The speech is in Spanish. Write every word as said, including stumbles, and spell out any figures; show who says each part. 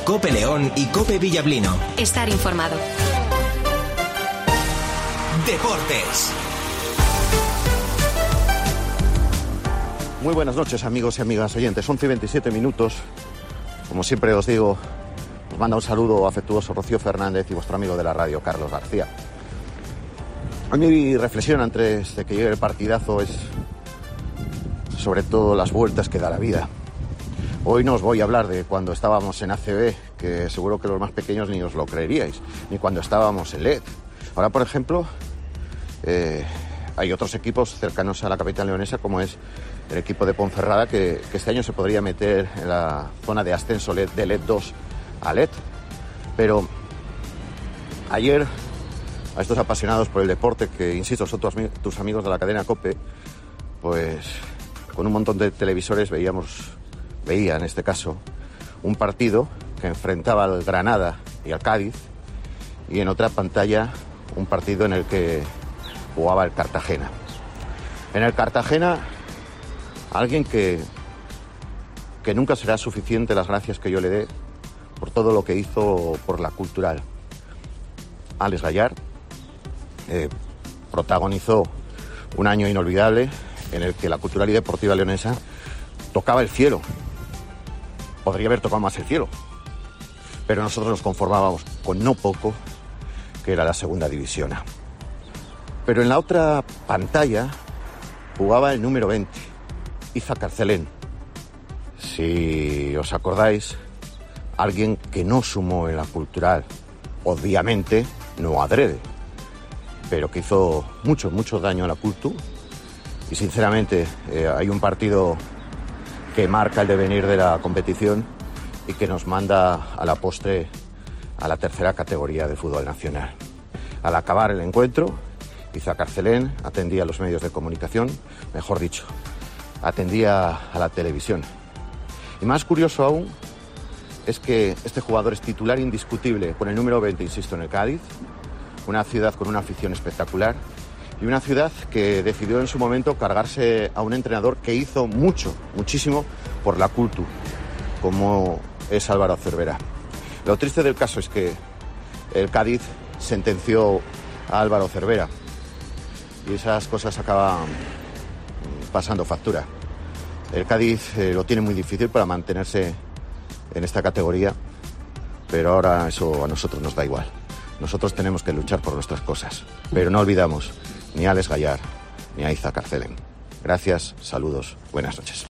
Speaker 1: COPE León y COPE Villablino.
Speaker 2: Estar informado.
Speaker 1: Deportes.
Speaker 3: Muy buenas noches, amigos y amigas oyentes. once y veintisiete minutos. Como siempre os digo, os manda un saludo afectuoso Rocío Fernández y vuestro amigo de la radio, Carlos García. A mi reflexión antes de que llegue el partidazo es sobre todo las vueltas que da la vida. Hoy no os voy a hablar de cuando estábamos en A C B, que seguro que los más pequeños ni os lo creeríais, ni cuando estábamos en L E D. Ahora, por ejemplo, eh, hay otros equipos cercanos a la capital leonesa, como es el equipo de Ponferrada, que, que este año se podría meter en la zona de ascenso de L E D dos a L E D. Pero ayer, a estos apasionados por el deporte, que insisto, son tus, tus amigos de la cadena COPE, pues con un montón de televisores veíamos, veía en este caso, un partido que enfrentaba al Granada y al Cádiz, y en otra pantalla un partido en el que jugaba el Cartagena. En el Cartagena, alguien que, que nunca será suficiente las gracias que yo le dé por todo lo que hizo por la cultural. Alex Gallard eh, protagonizó un año inolvidable en el que la cultural y deportiva leonesa tocaba el cielo. Podría haber tocado más el cielo, pero nosotros nos conformábamos con no poco, que era la segunda división A. Pero en la otra pantalla jugaba el número veinte, Iza Carcelén. Si os acordáis, alguien que no sumó en la cultural, obviamente no adrede, pero que hizo mucho, mucho daño a la cultu. Y sinceramente eh, hay un partido que marca el devenir de la competición y que nos manda a la postre a la tercera categoría del fútbol nacional. Al acabar el encuentro, Iza Carcelén atendía a los medios de comunicación, mejor dicho, atendía a la televisión. Y más curioso aún es que este jugador es titular indiscutible con el número veinte, insisto, en el Cádiz, una ciudad con una afición espectacular y una ciudad que decidió en su momento cargarse a un entrenador que hizo mucho, muchísimo por la cultu, como es Álvaro Cervera. Lo triste del caso es que el Cádiz sentenció a Álvaro Cervera y esas cosas acaban pasando factura. El Cádiz eh, lo tiene muy difícil para mantenerse en esta categoría, pero ahora eso a nosotros nos da igual. Nosotros tenemos que luchar por nuestras cosas, pero no olvidamos ni a Alex Gallard ni a Iza Carcelén. Gracias, saludos, buenas noches.